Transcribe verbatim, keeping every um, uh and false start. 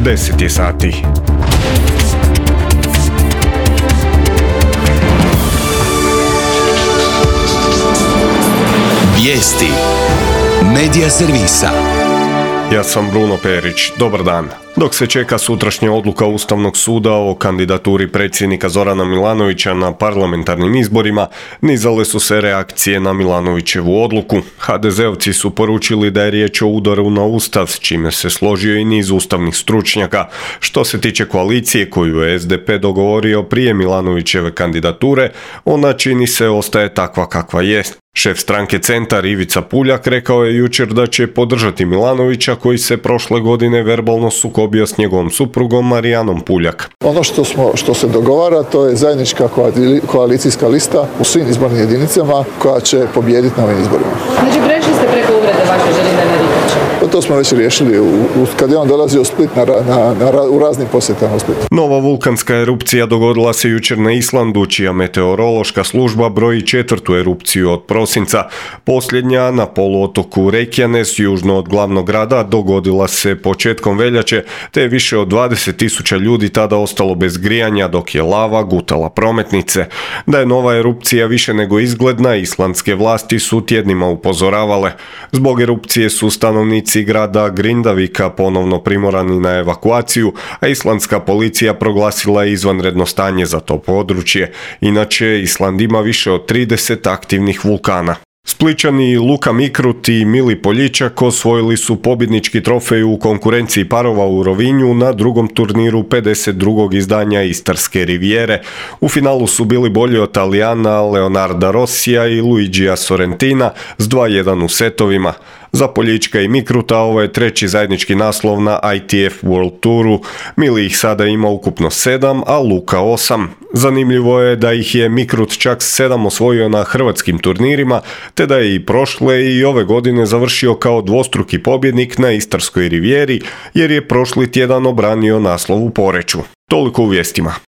deset je sati. Vijesti Medija servisa. Ja sam Bruno Perić, dobar dan. Dok se čeka sutrašnja odluka Ustavnog suda o kandidaturi predsjednika Zorana Milanovića na parlamentarnim izborima, nizale su se reakcije na Milanovićevu odluku. ha de zeovci su poručili da je riječ o udaru na Ustav, s čime se složio i niz ustavnih stručnjaka. Što se tiče koalicije koju je es de pe dogovorio prije Milanovićeve kandidature, ona čini se ostaje takva kakva jest. Šef stranke Centar Ivica Puljak rekao je jučer da će podržati Milanovića koji se prošle godine verbalno sukobio s njegovom suprugom Marijanom Puljak. Ono što, smo, što se dogovara, to je zajednička koalicijska lista u svim izbornim jedinicama koja će pobijediti na ovim izborima. Znači prešli ste preko uvrede vaše Željana Ribića? To smo već riješili u, u, kad je on dolazio u Split na, na, na, u raznim posjetama u Splitu. Nova vulkanska erupcija dogodila se jučer na Islandu, čija meteorološka služba broji četvrtu erupciju od prosinca. Posljednja na poluotoku Reykjanes, južno od glavnog grada, dogodila se početkom veljače, te je više od dvadeset tisuća ljudi tada ostalo bez grijanja, dok je lava gutala prometnice. Da je nova erupcija više nego izgledna, islandske vlasti su tjednima upozoravale. Zbog erupcije su stanovnici grada Grindavika ponovno primorani na evakuaciju, a islandska policija proglasila je izvanredno stanje za to područje. Inače, Island ima više od trideset aktivnih vulkana. Splićani Luka Mikrut i Mili Poljičak osvojili su pobjednički trofej u konkurenciji parova u Rovinju na drugom turniru pedeset drugog izdanja Istarske rivijere. U finalu su bili bolji od Talijana Leonarda Rossija i Luigija Sorrentina s dva jedan u setovima. Za Poljička i Mikruta ovo je treći zajednički naslov na i te ef World Touru. Mili ih sada ima ukupno sedam, a Luka osam. Zanimljivo je da ih je Mikrut čak sedam osvojio na hrvatskim turnirima, te da je i prošle i ove godine završio kao dvostruki pobjednik na Istarskoj rivijeri, jer je prošli tjedan obranio naslov u Poreču. Toliko u vijestima.